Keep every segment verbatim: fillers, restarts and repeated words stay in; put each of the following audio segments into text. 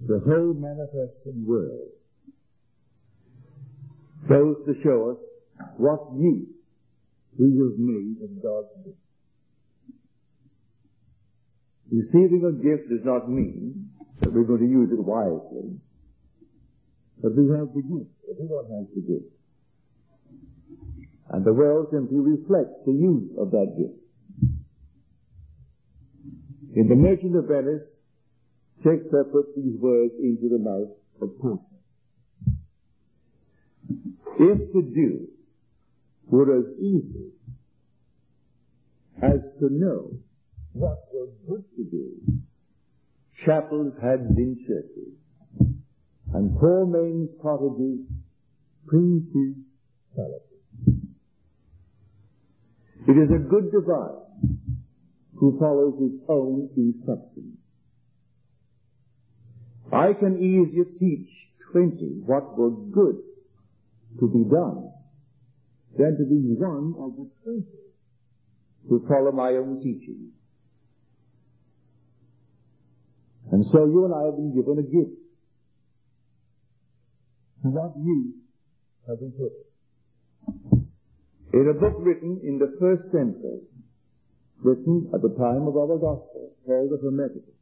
the whole manifested world goes to show us what use we have made of God's gift. Receiving a gift does not mean that we're going to use it wisely, but we have the gift. Everyone has the gift. And the world simply reflects the use of that gift. In The Merchant of Venice, Shakespeare puts these words into the mouth of Portia. If to do were as easy as to know what was good to do, chapels had been churches, and poor men's cottages princes' palaces. It is a good divine who follows his own instructions. I can easier teach twenty what was good to be done than to be one of the twenty who follow my own teaching. And so you and I have been given a gift. To what use have we put it? In a book written in the first century, written at the time of our Gospel, called the Hermeticus.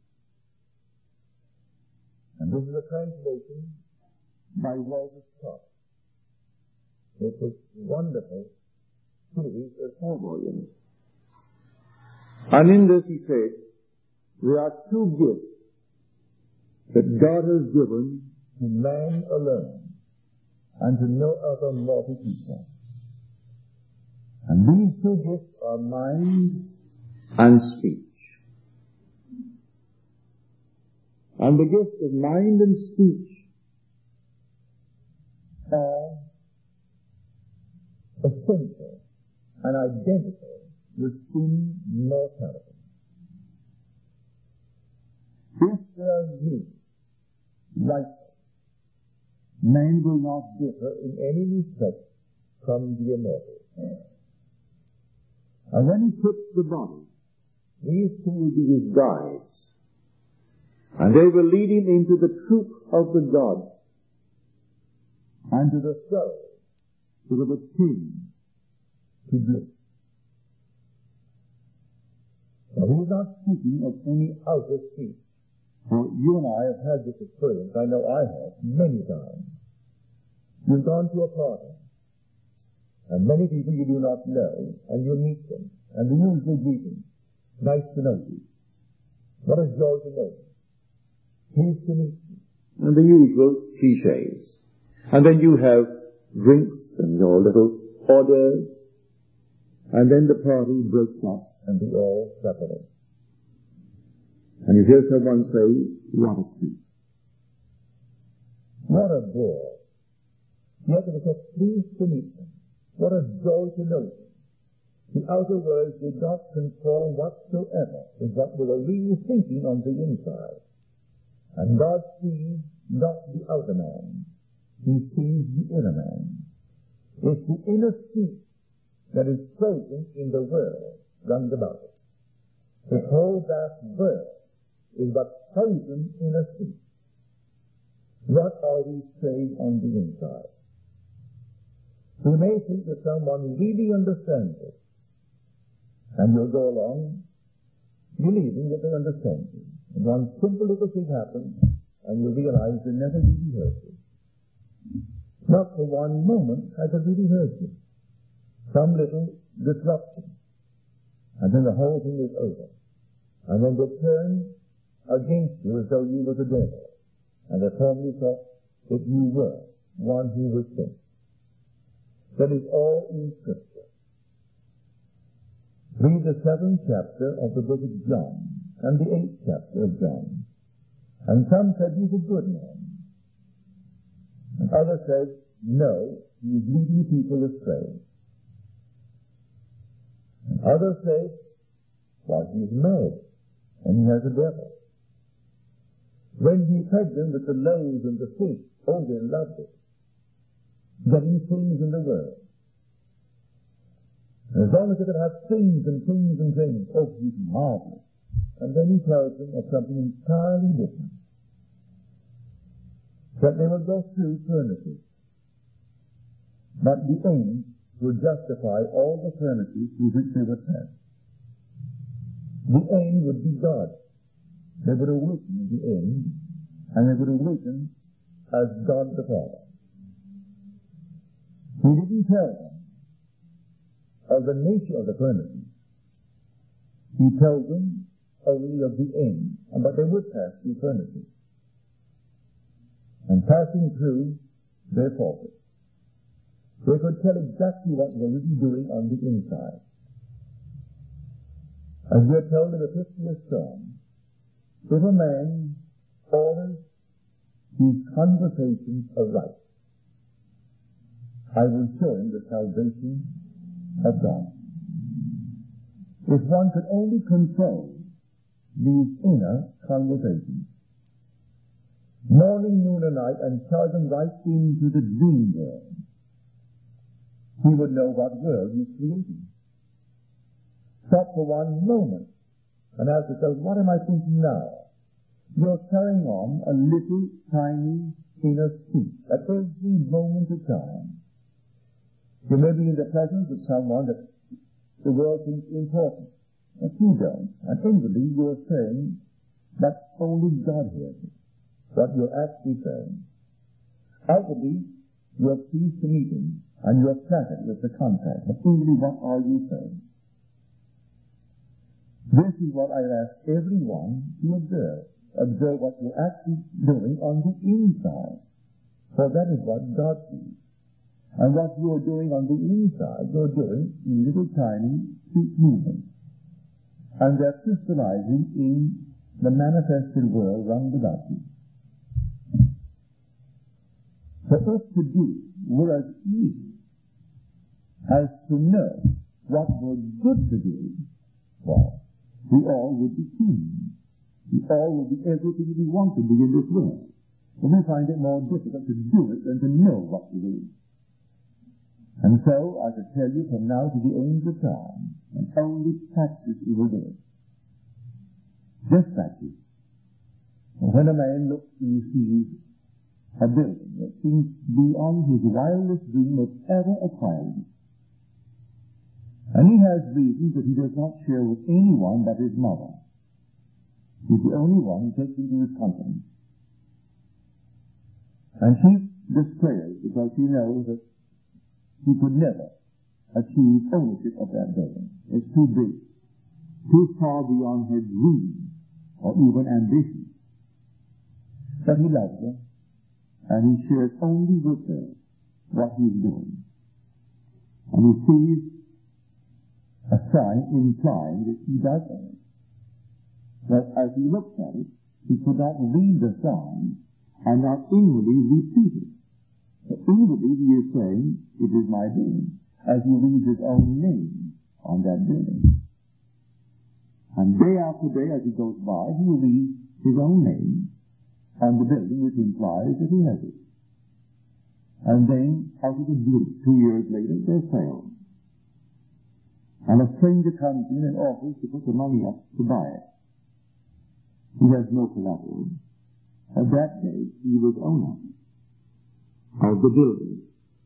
And this is a translation by Walter Scott. It's a wonderful series of four volumes. And in this he said, there are two gifts that God has given to man alone and to no other mortal people. And these two gifts are mind and speech. And the gifts of mind and speech are essential and identical with immortality. If they are used rightly, man will not differ in any respect from the immortal. And when he puts the body, these two will be his guides, and they will lead him into the truth of the gods, and to the soul, to the king, to bliss. Now, he is not speaking of any outer speech. For you and I have had this experience. I know I have, many times. You've gone to a party, and many people you do not know, and you meet them, and the usual greeting, nice to know you. What a joy to know you. Pleased to meet you. And the usual cliches. And then you have drinks and your little orders, and then the party breaks up and we all separate. And you hear someone say, what a treat. What a bore. Yet it was so pleased to meet them. What a joy to know them. The outer words did not conform whatsoever with what they were really thinking on the inside. And God sees not the outer man. He sees the inner man. It's the inner speech that is present in the world round about it. The whole vast world is but thousand inner speech. What are we saying on the inside? We may think that someone really understands it, and you'll go along believing that they understand you. And one simple little thing happens, and you realize they never really heard you. Not for one moment has it really heard you. Some little disruption, and then the whole thing is over. And then they turn against you as though you were the devil, and they formally thought that you were one who was sent. That is all in Scripture. Read the seventh chapter of the book of John, and the eighth chapter of John. And some said he's a good man. And others said, no, he's leading people astray. And others said, well, he's mad, and he has a devil. When he fed them with the loaves and the fish, oh, they loved it. Getting things in the world. And as long as they could have things and things and things, oh, he's marvelous. And then he tells them of something entirely different. that they will go through furnaces. But the end will justify all the furnaces through which they would pass. The end would be God. They would awaken in the end, and they would awaken as God the Father. He didn't tell them of the nature of the furnaces. He told them only of the end, but they would pass through furnaces. And passing through, they faltered. They could tell exactly what they would be doing on the inside. As we are told in the fiftieth Psalm, if a man orders his conversations aright, I will show him the salvation of God. If one could only control these inner conversations, morning, noon, and night, and charge them right into the dream world, he would know what world he's creating. Stop for one moment and ask yourself, what am I thinking now? You're carrying on a little tiny inner speech at every moment of time. You may be in the presence of someone that the world thinks important, but you don't. And inwardly you're saying that only God hears it, what you're actually saying. Outwardly, you're pleased to meet him, and you're flattered with the contact. But inwardly, what are you saying? This is what I ask everyone to observe. Observe what you're actually doing on the inside. For that is what God sees. And what you're doing on the inside, you're doing in little tiny sweet movements. And they're crystallizing in the manifested world round about you. So if to do were as easy as to know what was good to do, well, we all would be kings. We all would be everything we want to be in this world. But we find it more difficult to do it than to know what to do. And so, I could tell you from now to the end of time, and only practice you will do it. Just practice. When a man looks and sees a building that seems beyond his wildest dream of ever acquiring, and he has reasons that he does not share with anyone but his mother. He's the only one who takes into his confidence. And she despairs because she knows that he could never achieve ownership of that building. It's too big, too far beyond her dreams or even ambition. But he loves her, and he shares only with her what he's doing. And he sees a sign implying that he does own it. But as he looks at it, he could not read the sign and not inwardly repeat it. But inwardly he is saying, it is my doing, as he reads his own name on that building. And day after day as he goes by, he reads his own name on the building, which implies that he has it. And then, out of the blue, two years later, they fail. And a stranger comes in and offers to put the money up to buy it. He has no collateral. At that day, he was owner of the building.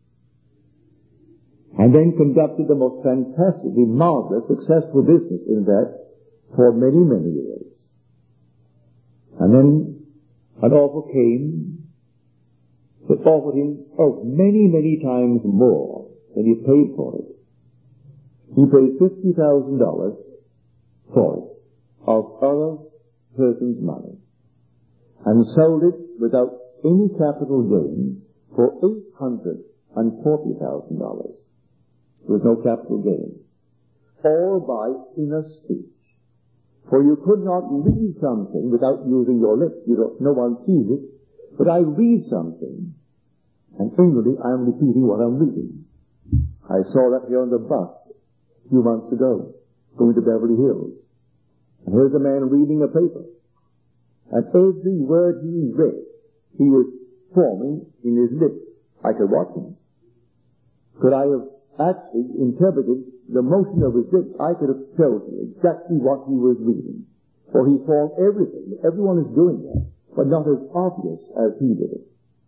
And then conducted the most fantastically marvelous, successful business in that for many, many years. And then an offer came that offered him oh, many, many times more than he paid for it. He paid fifty thousand dollars for it of other person's money and sold it without any capital gain for eight hundred forty thousand dollars. There was no capital gain. All by inner speech. For you could not read something without using your lips. You don't, no one sees it. But I read something, and inwardly I am repeating what I'm reading. I saw that here on the bus a few months ago, going to Beverly Hills. And here's a man reading a paper. And every word he read, he was forming in his lips. I could watch him. Could I have actually interpreted the motion of his lips, I could have told you exactly what he was reading. For he formed everything. Everyone is doing that, but not as obvious as he did it.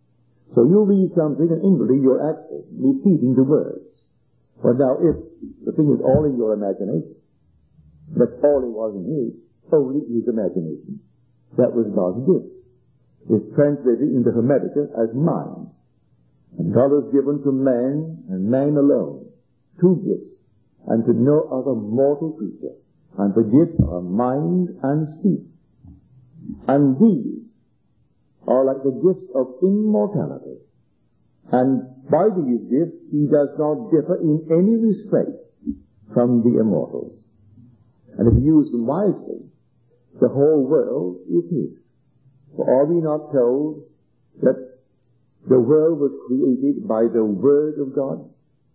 So you read something and inwardly you're actually repeating the words. But now if the thing is all in your imagination, that's all it was in his, only his imagination. That was God's gift. It's translated in the Hermetica as mind. And God has given to man, and man alone, two gifts, and to no other mortal creature. And the gifts are mind and speech. And these are like the gifts of immortality. And by these gifts, he does not differ in any respect from the immortals. And if you use them wisely, the whole world is his. For are we not told that the world was created by the Word of God?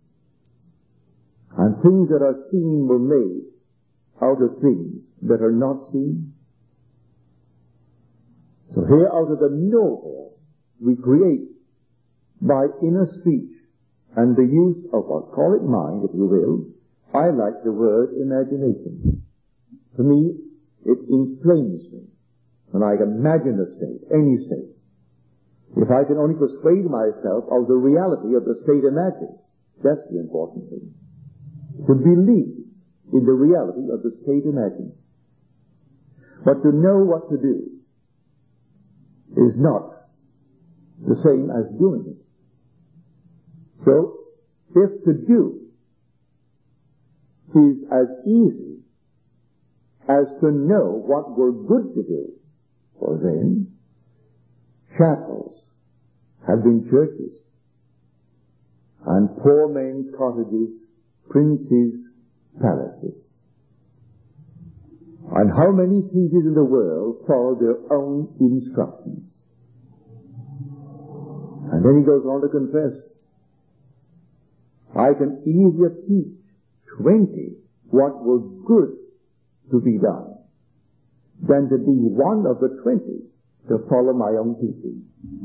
And things that are seen were made out of things that are not seen. So here out of the nowhere, we create by inner speech and the use of what, call it mind, if you will. I like the word imagination. For me, it inflames me when I imagine a state, any state. If I can only persuade myself of the reality of the state imagined, that's the important thing. To believe in the reality of the state imagined. But to know what to do is not the same as doing it. So, if to do is as easy as to know what were good to do, well then, chapels have been churches, and poor men's cottages, princes' palaces. And how many teachers in the world follow their own instructions? And then he goes on to confess, I can easier teach twenty what were good to be done than to be one of the twenty to follow my own teaching.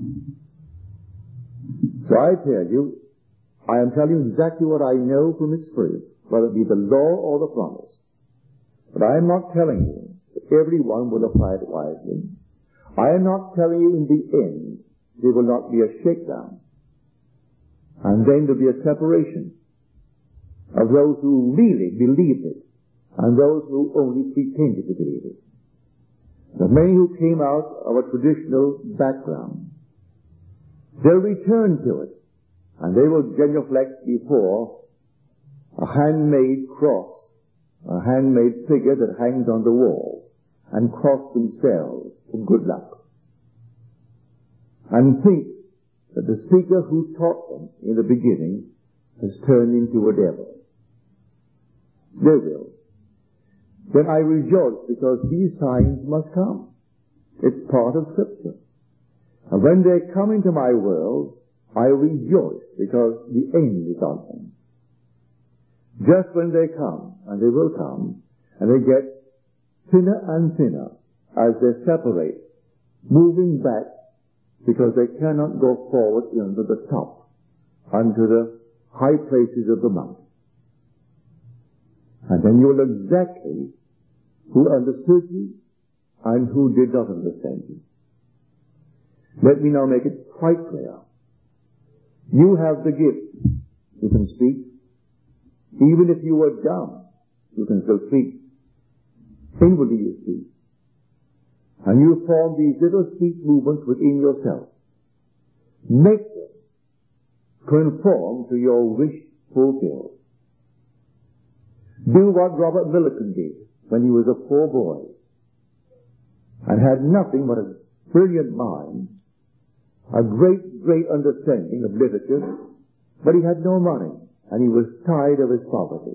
So I tell you, I am telling you exactly what I know from experience, whether it be the law or the promise. But I am not telling you that everyone will apply it wisely. I am not telling you in the end there will not be a shakedown. And then there will be a separation of those who really believed it and those who only pretended to believe it. The many who came out of a traditional background, they'll return to it, and they will genuflect before a handmade cross, a handmade figure that hangs on the wall, and cross themselves for good luck. And think that the speaker who taught them in the beginning has turned into a devil. They will. Then I rejoice because these signs must come. It's part of Scripture. And when they come into my world, I rejoice because the end is on them. Just when they come, and they will come, and they get thinner and thinner as they separate, moving back because they cannot go forward into the top, unto the high places of the mountain. And then you'll know exactly who understood you and who did not understand you. Let me now make it quite clear. You have the gift. You can speak. Even if you were dumb, you can still speak. Inwardly you speak. And you form these little speech movements within yourself. Make them conform to your wish fulfilled. Do what Robert Millikan did when he was a poor boy and had nothing but a brilliant mind, a great, great understanding of literature, but he had no money and he was tired of his poverty.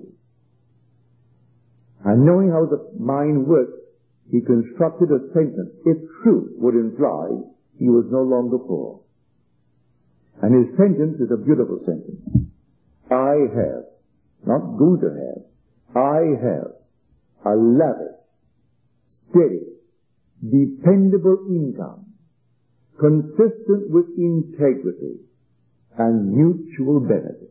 And knowing how the mind works, he constructed a sentence, if true, would imply he was no longer poor. And his sentence is a beautiful sentence. I have, not going to have, I have a lavish, steady, dependable income, consistent with integrity and mutual benefit.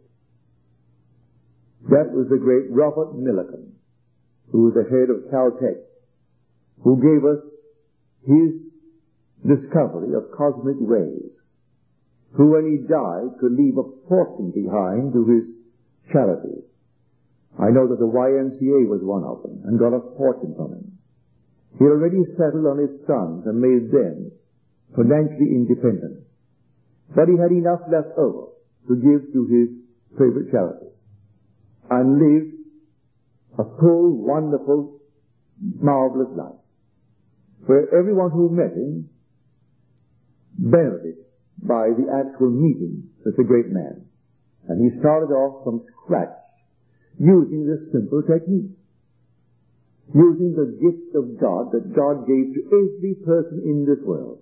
That was the great Robert Millikan, who was the head of Caltech, who gave us his discovery of cosmic rays. who when he died could leave a fortune behind to his charities. I know that the Y M C A was one of them and got a fortune from him. He had already settled on his sons and made them financially independent. But he had enough left over to give to his favorite charities and lived a full, wonderful, marvelous life, where everyone who met him benefited by the actual meeting with the great man. And he started off from scratch using this simple technique, using the gift of God that God gave to every person in this world.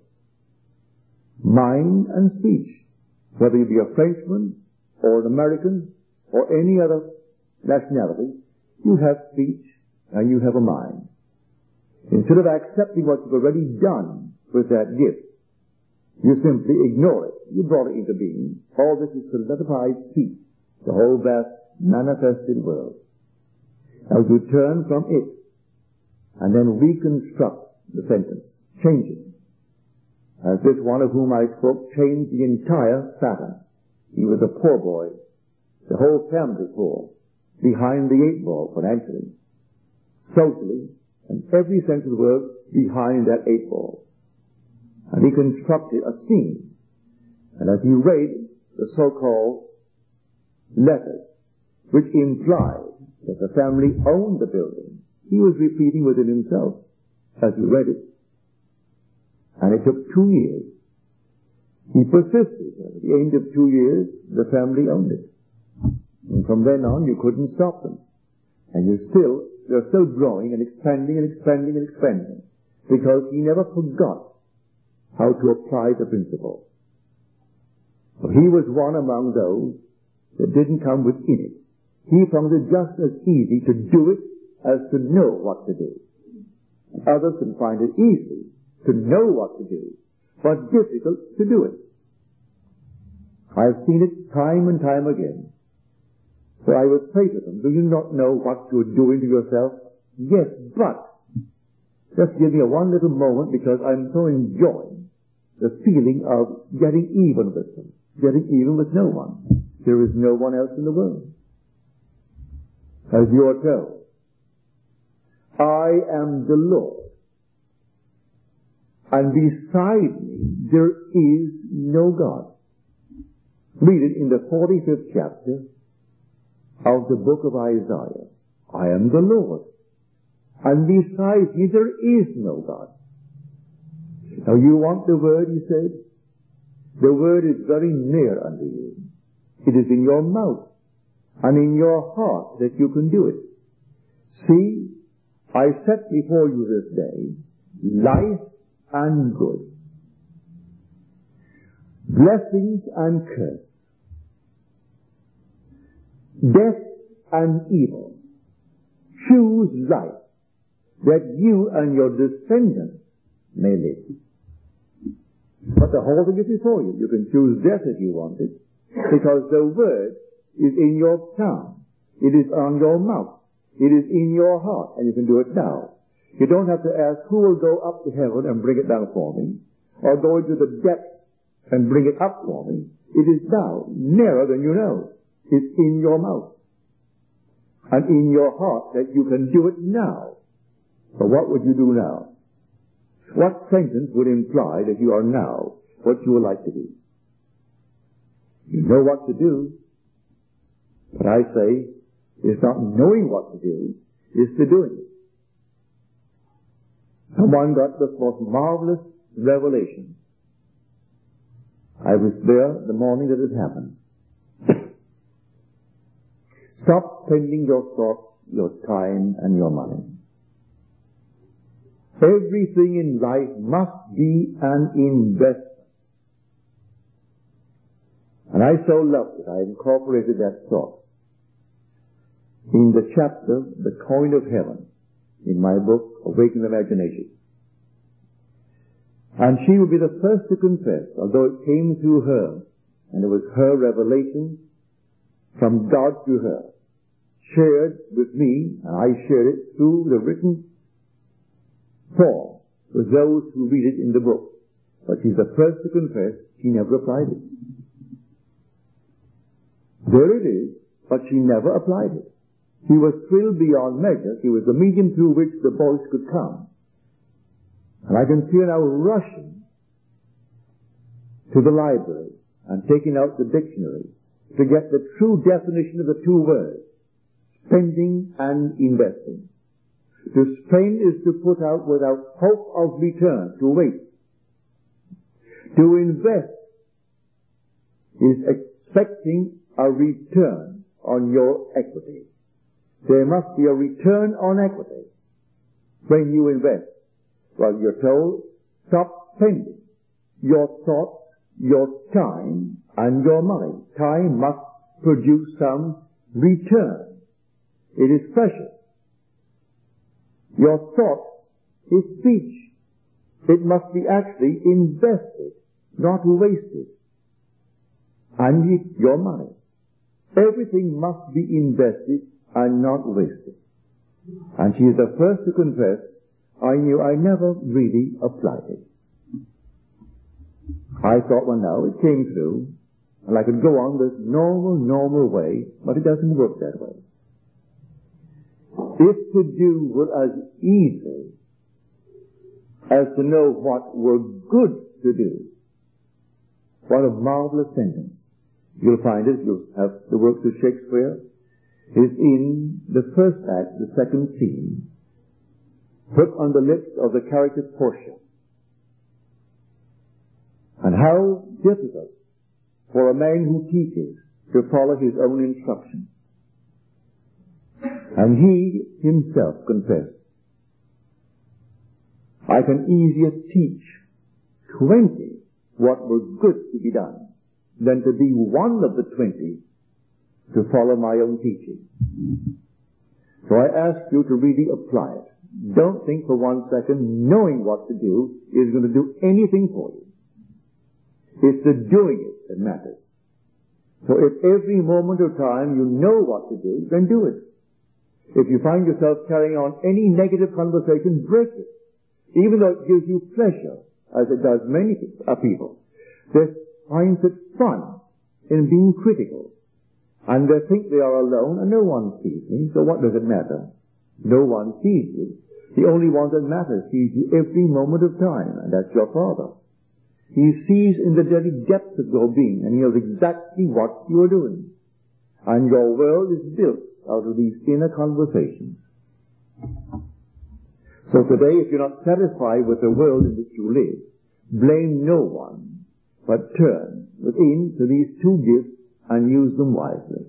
Mind and speech, whether you be a Frenchman or an American or any other nationality, you have speech and you have a mind. Instead of accepting what you've already done with that gift, you simply ignore it. You brought it into being. All this is solidified speech, the whole vast manifested world. Now you turn from it and then reconstruct the sentence, change it. As this one of whom I spoke changed the entire pattern. He was a poor boy, the whole family poor, behind the eight ball financially, socially, and every sense of the word behind that eight ball. And he constructed a scene. And as he read the so-called letters, which implied that the family owned the building, he was repeating within himself as he read it. And it took two years. He persisted. At the end of two years, the family owned it. And from then on, you couldn't stop them. And you still, they're still growing and expanding and expanding and expanding. Because he never forgot how to apply the principle. So he was one among those that didn't come within it. He found it just as easy to do it as to know what to do. And others can find it easy to know what to do, but difficult to do it. I've seen it time and time again. So I would say to them, do you not know what you're doing to yourself? Yes, but just give me a one little moment because I'm so enjoying the feeling of getting even with them, getting even with no one. There is no one else in the world. As you are told, I am the Lord, and beside me there is no God. Read it in the forty-fifth chapter of the book of Isaiah. I am the Lord, and beside me there is no God. Now you want the word, he said? The word is very near unto you. It is in your mouth and in your heart that you can do it. See, I set before you this day life and good, blessings and curse, death and evil. Choose life, that you and your descendants may live. But the whole thing is before you. You can choose death if you want it, because the word is in your tongue. It is on your mouth. It is in your heart, and you can do it now. You don't have to ask who will go up to heaven and bring it down for me, or go into the depths and bring it up for me. It is now, nearer than you know. It's in your mouth and in your heart that you can do it now. So what would you do now? What sentence would imply that you are now what you would like to be? You know what to do. But I say, it's not knowing what to do, it's to doing it. Someone got the most marvelous revelation. I was there the morning that it happened. Stop spending your thoughts, your time, and your money. Everything in life must be an investment. And I so loved it, I incorporated that thought in the chapter, The Coin of Heaven, in my book, Awaken Imagination. And she will be the first to confess, although it came through her, and it was her revelation from God to her, shared with me, and I shared it through the written form with those who read it in the book. But she's the first to confess she never applied it. There it is, but she never applied it. She was thrilled beyond measure. She was the medium through which the voice could come. And I can see her now rushing to the library and taking out the dictionary to get the true definition of the two words, spending and investing. To spend is to put out without hope of return, to waste. To invest is expecting a return on your equity. There must be a return on equity when you invest. Well, you're told, stop spending your thoughts, your time, and your money. Time must produce some return. It is precious. Your thought is speech. It must be actually invested, not wasted. And your money. Everything must be invested and not wasted. And she is the first to confess, I knew I never really applied it. I thought, well, now it came through, and I could go on this normal, normal way, but it doesn't work that way. If to do were as easy as to know what were good to do, what a marvelous sentence. You'll find it, you'll have the works of Shakespeare, is in the first act, the second scene, put on the lips of the character Portia. And how difficult for a man who teaches to follow his own instruction. And he himself confessed, I can easier teach twenty what were good to be done than to be one of the twenty to follow my own teaching. So I ask you to really apply it. Don't think for one second knowing what to do is going to do anything for you. It's the doing it that matters. So if every moment of time you know what to do, then do it. If you find yourself carrying on any negative conversation, break it. Even though it gives you pleasure, as it does many people. They find such fun in being critical. And they think they are alone and no one sees me, so what does it matter? No one sees you. The only one that matters sees you every moment of time, and that's your Father. He sees in the very depths of your being, and he knows exactly what you are doing. And your world is built out of these inner conversations. So today, if you're not satisfied with the world in which you live, blame no one, but turn within to these two gifts and use them wisely.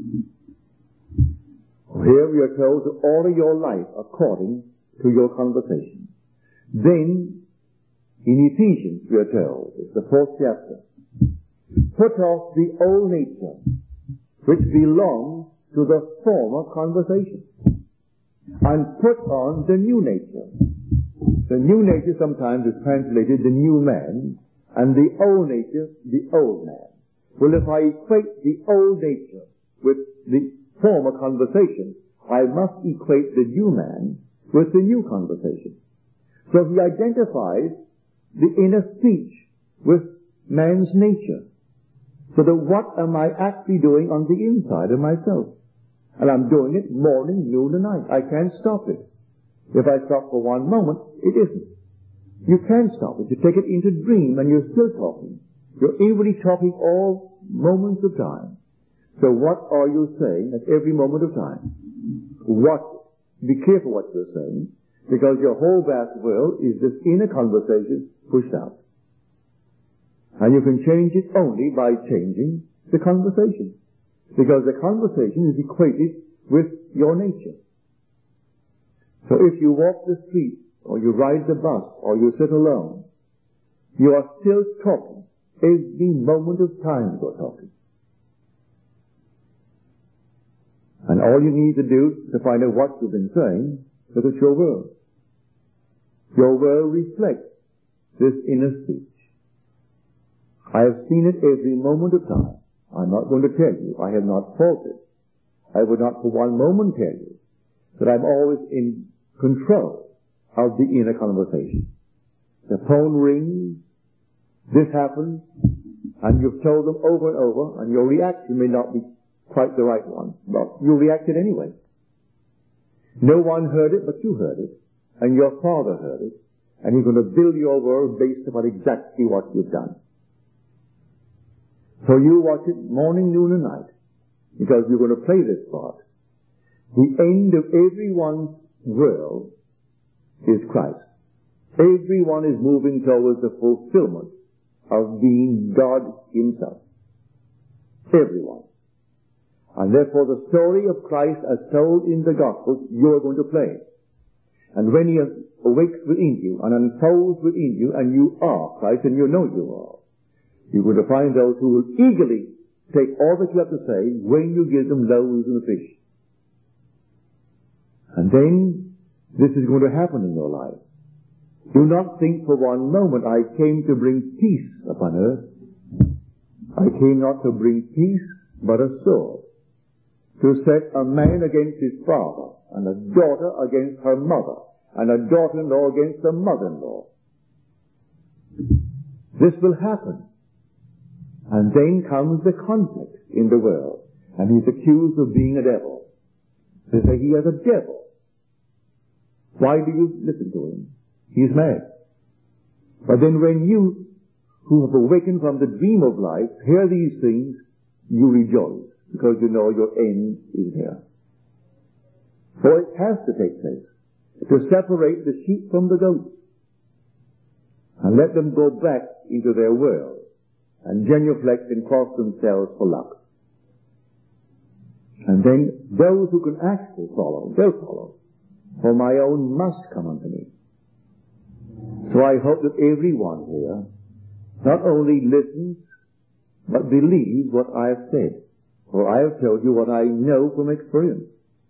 Here we are told to order your life according to your conversation. Then, in Ephesians we are told, it's the fourth chapter, put off the old nature, which belongs to the former conversation, and put on the new nature. The new nature sometimes is translated the new man, and the old nature, the old man. Well, if I equate the old nature with the former conversation, I must equate the new man with the new conversation. So he identifies the inner speech with man's nature. So that what am I actually doing on the inside of myself? And I'm doing it morning, noon, and night. I can't stop it. If I stop for one moment, it isn't. You can't stop it. You take it into dream and you're still talking. You're inwardly talking all moments of time. So what are you saying at every moment of time? Watch it. Be careful what you're saying, because your whole vast world is this inner conversation pushed out. And you can change it only by changing the conversation. Because the conversation is equated with your nature. So if you walk the street, or you ride the bus, or you sit alone, you are still talking. Every moment of time you are talking. And all you need to do to find out what you've been saying, look at your world. Your world reflects this inner speech. I have seen it every moment of time. I'm not going to tell you. I have not faltered. I would not for one moment tell you that I'm always in control of the inner conversation. The phone rings, this happens, and you've told them over and over, and your reaction may not be quite the right one. Well, you reacted anyway. No one heard it, but you heard it. And your Father heard it. And He's going to bill you over based upon exactly what you've done. So you watch it morning, noon, and night. Because you're going to play this part. The end of everyone's world is Christ. Everyone is moving towards the fulfillment of being God Himself. Everyone. And therefore the story of Christ as told in the Gospels, you are going to play. And when He awakes within you and unfolds within you, and you are Christ, and you know you are, you're going to find those who will eagerly take all that you have to say when you give them loaves and fish. And then this is going to happen in your life. Do not think for one moment, I came to bring peace upon earth. I came not to bring peace, but a sword. To set a man against his father, and a daughter against her mother, and a daughter-in-law against a mother-in-law. This will happen. And then comes the conflict in the world. And he's accused of being a devil. They say he is a devil. Why do you listen to him? He's mad. But then when you, who have awakened from the dream of life, hear these things, you rejoice. Because you know your end is there. For it has to take place. To separate the sheep from the goats. And let them go back into their world. And genuflect and cross themselves for luck. And then those who can actually follow, they'll follow. For my own must come unto me. So I hope that everyone here not only listens, but believes what I have said. For I have told you what I know from experience.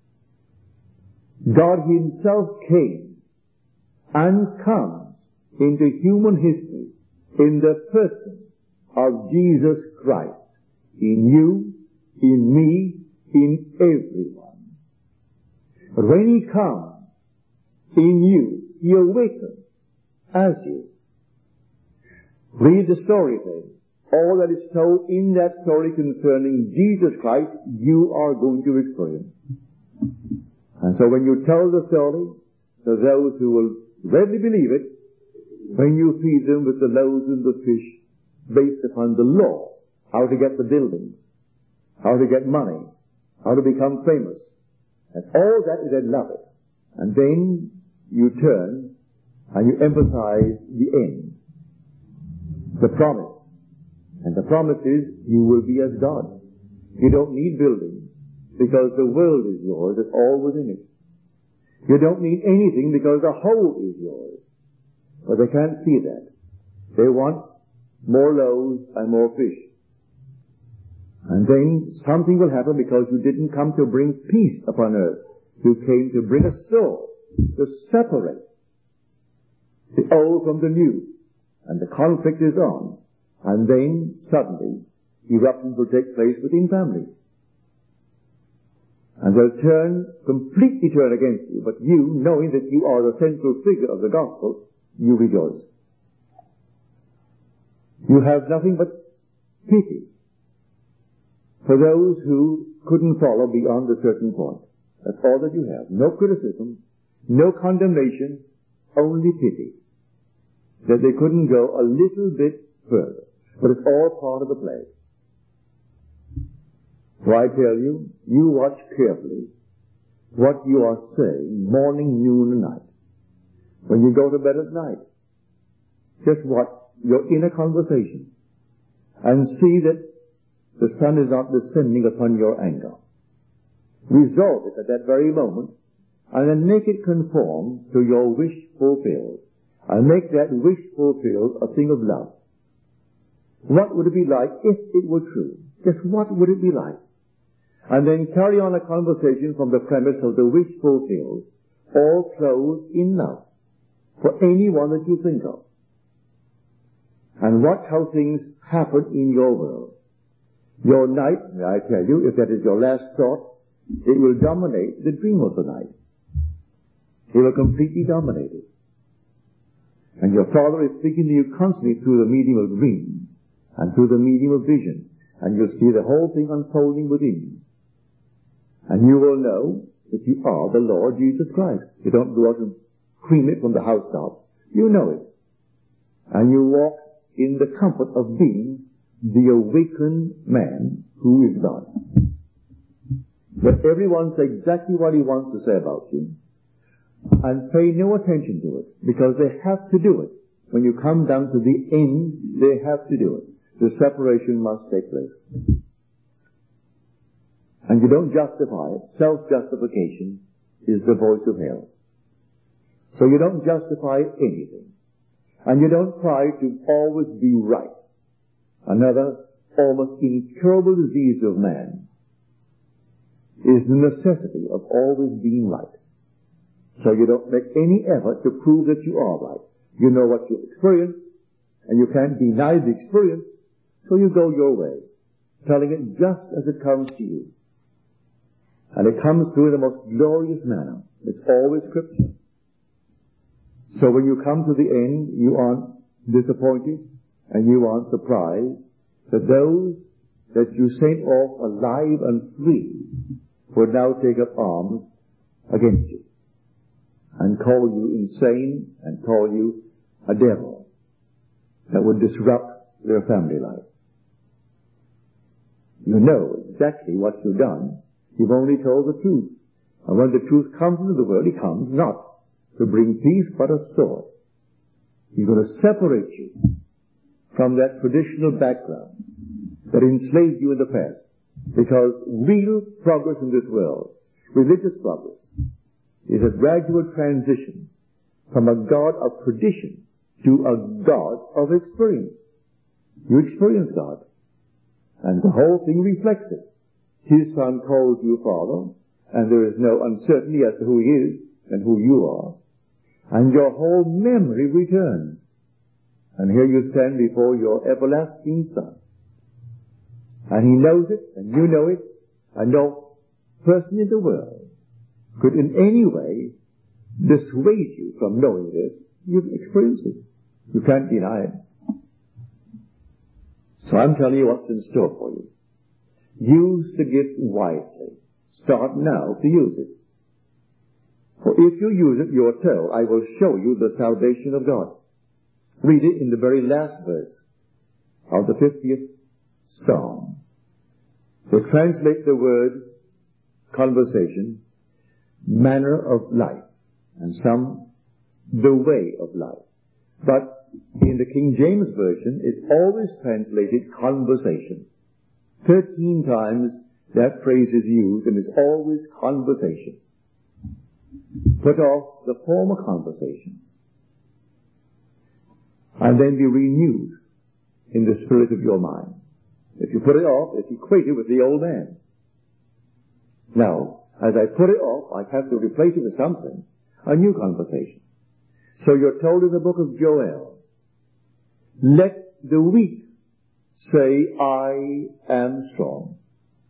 God Himself came and comes into human history in the person of Jesus Christ. In you, in me, in everyone. But when He comes in you, He awakens as you. Read the story then. All that is told in that story concerning Jesus Christ, you are going to experience. And so when you tell the story to those who will readily believe it, when you feed them with the loaves and the fish based upon the law, how to get the buildings, how to get money, how to become famous, and all that is they love it. And then you turn and you emphasize the end, the promise. And the promise is, you will be as God. You don't need buildings, because the world is yours, it's all within it. You don't need anything, because the whole is yours. But they can't see that. They want more loaves and more fish. And then something will happen, because you didn't come to bring peace upon earth. You came to bring a sword, to separate the old from the new. And the conflict is on. And then, suddenly, eruptions will take place within families. And they'll turn, completely turn against you. But you, knowing that you are the central figure of the gospel, you rejoice. You have nothing but pity for those who couldn't follow beyond a certain point. That's all that you have. No criticism, no condemnation, only pity. That they couldn't go a little bit further. But it's all part of the play. So I tell you, you watch carefully what you are saying morning, noon, and night. When you go to bed at night, just watch your inner conversation and see that the sun is not descending upon your anger. Resolve it at that very moment and then make it conform to your wish fulfilled. And make that wish fulfilled a thing of love. What would it be like if it were true? Just what would it be like? And then carry on a conversation from the premise of the wish fulfilled, all clothed in love, for anyone that you think of. And watch how things happen in your world. Your night, I tell you, if that is your last thought, it will dominate the dream of the night. It will completely dominate it. And your Father is speaking to you constantly through the medium of dreams and through the medium of vision. And you'll see the whole thing unfolding within you. And you will know that you are the Lord Jesus Christ. You don't go out and cream it from the housetop. You know it. And you walk in the comfort of being the awakened man who is God. Let everyone say exactly what he wants to say about you, and pay no attention to it, because they have to do it. When you come down to the end, they have to do it. The separation must take place. And you don't justify it. Self-justification is the voice of hell. So you don't justify anything. And you don't try to always be right. Another almost incurable disease of man is the necessity of always being right. So you don't make any effort to prove that you are right. You know what you've experienced, and you can't deny the experience, so you go your way, telling it just as it comes to you. And it comes through in the most glorious manner. It's always Scripture. So when you come to the end, you aren't disappointed, and you aren't surprised that those that you sent off alive and free would now take up arms against you, and call you insane, and call you a devil that would disrupt their family life. You know exactly what you've done. You've only told the truth. And when the truth comes into the world, it comes not to bring peace, but a sword. He's going to separate you from that traditional background that enslaved you in the past. Because real progress in this world, religious progress, is a gradual transition from a God of tradition to a God of experience. You experience God, and the whole thing reflects it. His Son calls you Father, and there is no uncertainty as to who He is and who you are. And your whole memory returns. And here you stand before your everlasting Son. And He knows it, and you know it, and no person in the world could in any way dissuade you from knowing this. You've experienced it. You can't deny it. So I'm telling you what's in store for you. Use the gift wisely. Start now to use it. For if you use it, you are told, I will show you the salvation of God. Read it in the very last verse of the fiftieth Psalm. They translate the word conversation, manner of life, and some the way of life. But in the King James Version, it's always translated conversation. Thirteen times that phrase is used, and it's always conversation. Put off the former conversation, and then be renewed in the spirit of your mind. If you put it off, it's equated with the old man. Now, as I put it off, I have to replace it with something, a new conversation. So you're told in the book of Joel, let the weak say, I am strong.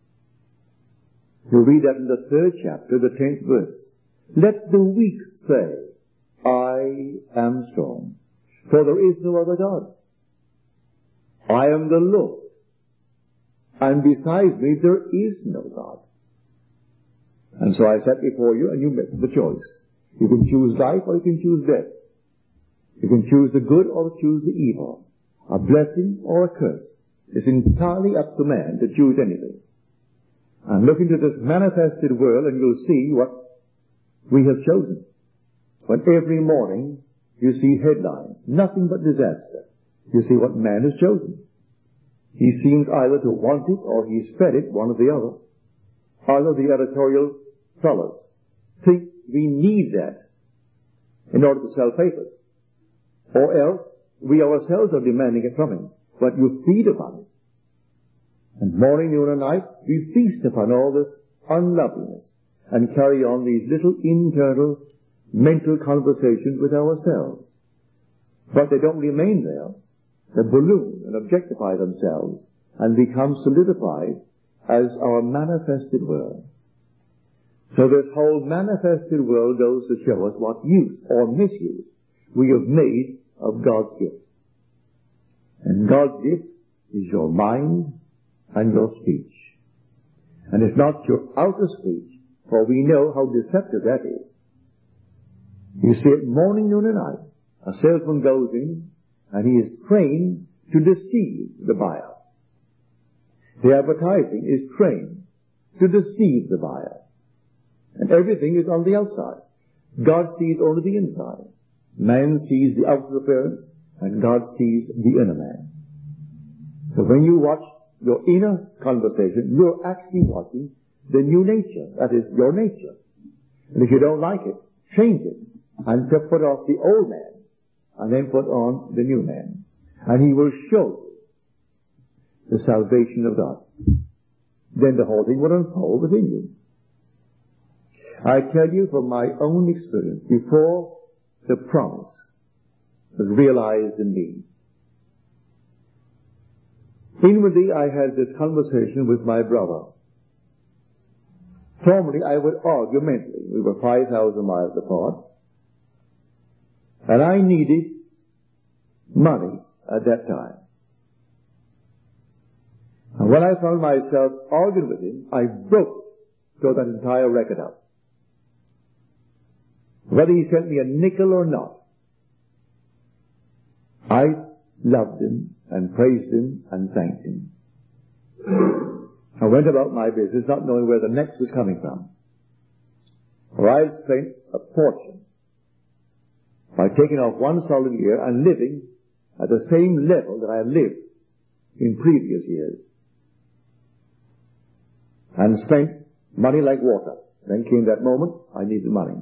You read that in the third chapter, the tenth verse. Let the weak say, I am strong. For there is no other God. I am the Lord. And besides me there is no God. And so I set before you, and you make the choice. You can choose life or you can choose death. You can choose the good or choose the evil. A blessing or a curse. It's entirely up to man to choose anything. And look into this manifested world and you'll see what we have chosen. When every morning you see headlines, nothing but disaster, you see what man has chosen. He seems either to want it or he's fed it, one or the other. Either the editorial fellows think we need that in order to sell papers, or else we ourselves are demanding it from him. But you feed upon it. And morning, noon, and night, we feast upon all this unloveliness and carry on these little internal mental conversations with ourselves. But they don't remain there. They balloon and objectify themselves and become solidified as our manifested world. So this whole manifested world goes to show us what use or misuse we have made of God's gift. And God's gift is your mind and your speech. And it's not your outer speech, for we know how deceptive that is. You see it morning, noon, and night. A salesman goes in, and he is trained to deceive the buyer. The advertising is trained to deceive the buyer. And everything is on the outside. God sees only the inside. Man sees the outer appearance, and God sees the inner man. So when you watch your inner conversation, you're actually watching the new nature. That is your nature. And if you don't like it, change it. And put off the old man. And then put on the new man. And he will show you the salvation of God. Then the whole thing will unfold within you. I tell you from my own experience, before the promise was realized in me, inwardly I had this conversation with my brother. Formerly I would argue mentally. We were five thousand miles apart. And I needed money at that time. And when I found myself arguing with him, I broke it, throw that entire record out. Whether he sent me a nickel or not, I loved him and praised him and thanked him. I went about my business not knowing where the next was coming from. For I had spent a fortune by taking off one solid year and living at the same level that I had lived in previous years. And spent money like water. Then came that moment, I needed money.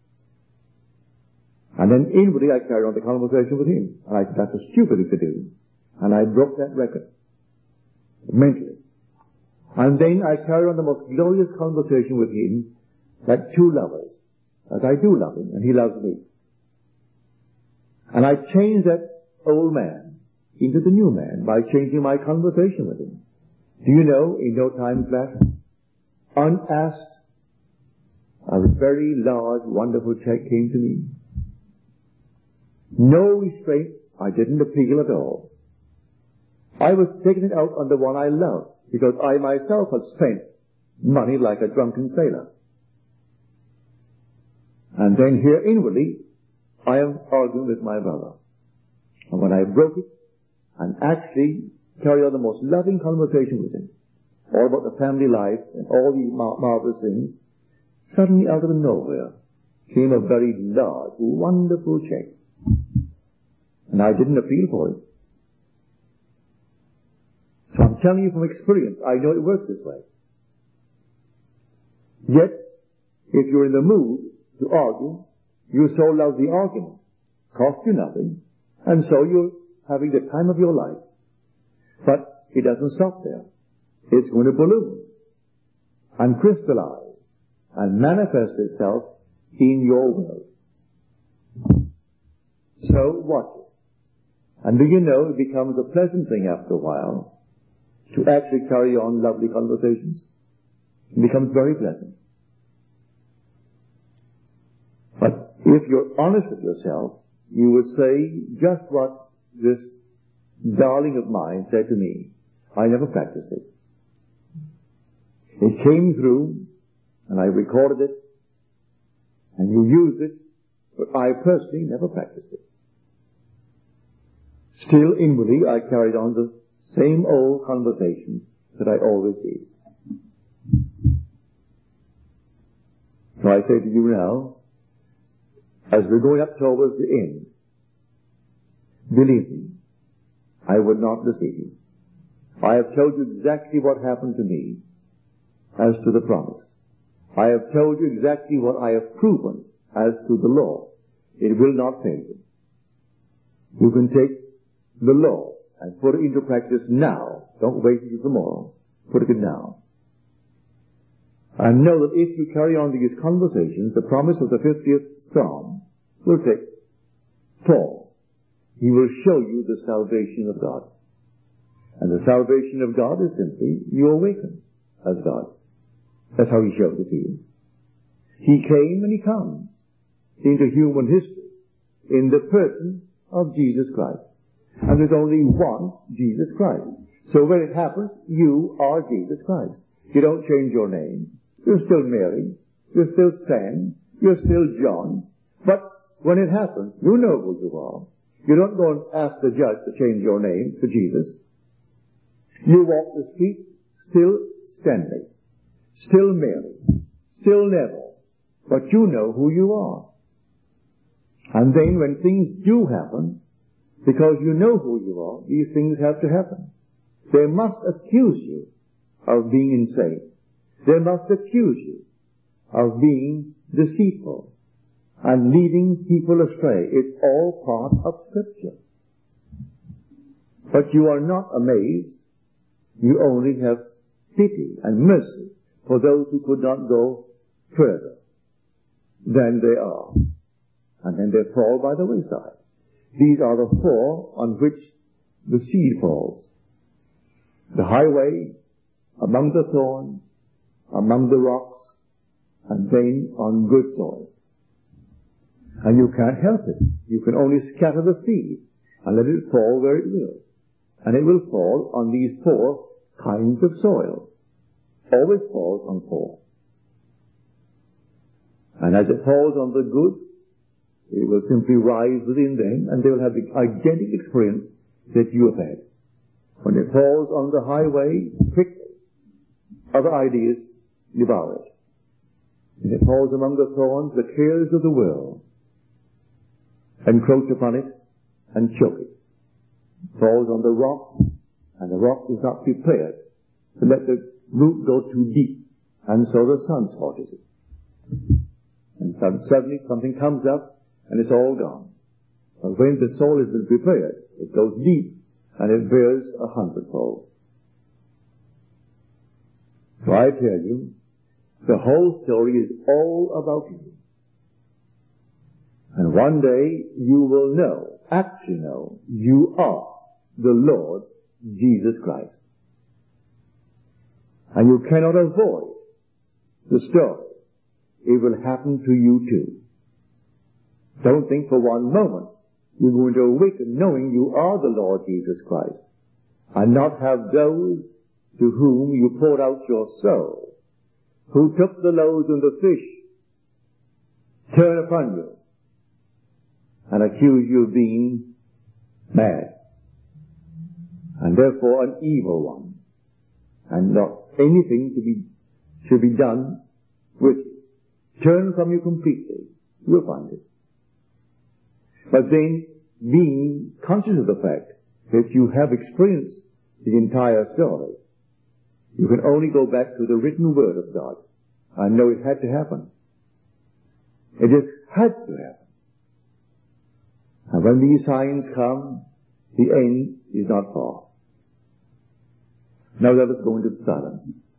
And then inwardly I carried on the conversation with him. And I said, that's a stupid thing to do. And I broke that record. Mentally. And then I carried on the most glorious conversation with him like two lovers. As I do love him, and he loves me. And I changed that old man into the new man by changing my conversation with him. Do you know, in no time flat, unasked, a very large, wonderful check came to me. No restraint. I didn't appeal at all. I was taking it out on the one I loved, because I myself had spent money like a drunken sailor. And then here inwardly, I am arguing with my brother. And when I broke it, and actually carried on the most loving conversation with him, all about the family life and all these mar- marvelous things, suddenly out of nowhere came a very large, wonderful check. And I didn't appeal for it. So I'm telling you from experience, I know it works this way. Yet, if you're in the mood to argue, you so love the argument, cost you nothing, and so you're having the time of your life. But it doesn't stop there. It's going to balloon and crystallize and manifest itself in your world. So watch it. And do you know, it becomes a pleasant thing after a while to actually carry on lovely conversations. It becomes very pleasant. But if you're honest with yourself, you would say just what this darling of mine said to me. I never practiced it. It came through, and I recorded it, and you used it, but I personally never practiced it. Still, inwardly, I carried on the same old conversation that I always did. So I say to you now, as we're going up towards the end, believe me, I would not deceive you. I have told you exactly what happened to me as to the promise. I have told you exactly what I have proven as to the law. It will not fail you. You can take the law and put it into practice now. Don't wait until tomorrow. Put it now. And know that if you carry on these conversations, the promise of the fiftieth Psalm will take form. He will show you the salvation of God. And the salvation of God is simply you awaken as God. That's how he showed it to you. He came and he comes into human history in the person of Jesus Christ. And there's only one Jesus Christ. So when it happens, you are Jesus Christ. You don't change your name. You're still Mary. You're still Stan. You're still John. But when it happens, you know who you are. You don't go and ask the judge to change your name to Jesus. You walk the street still Stanley, still Mary, still Neville. But you know who you are. And then when things do happen, because you know who you are, these things have to happen. They must accuse you of being insane. They must accuse you of being deceitful and leading people astray. It's all part of Scripture. But you are not amazed. You only have pity and mercy for those who could not go further than they are. And then they fall by the wayside. These are the four on which the seed falls. The highway, among the thorns, among the rocks, and then on good soil. And you can't help it. You can only scatter the seed and let it fall where it will. And it will fall on these four kinds of soil. Always falls on four. And as it falls on the good, it will simply rise within them, and they will have the identical experience that you have had. When it falls on the highway, quickly, other ideas devour it. When it falls among the thorns, the cares of the world encroach upon it and choke it. It falls on the rock, and the rock is not prepared to let the root go too deep, and so the sun scorches it. And suddenly something comes up, and it's all gone. But when the soil has been prepared, it goes deep, and it bears a hundredfold. So I tell you, the whole story is all about you. And one day you will know, actually know, you are the Lord Jesus Christ. And you cannot avoid the story. It will happen to you too. Don't think for one moment you're going to awaken knowing you are the Lord Jesus Christ and not have those to whom you poured out your soul, who took the loaves and the fish, turn upon you and accuse you of being mad and therefore an evil one, and not anything to be should be done with you. Turn from you completely. You'll find it. But then, being conscious of the fact that you have experienced the entire story, you can only go back to the written word of God and know it had to happen. It just had to happen. And when these signs come, the end is not far. Now let us go into the silence.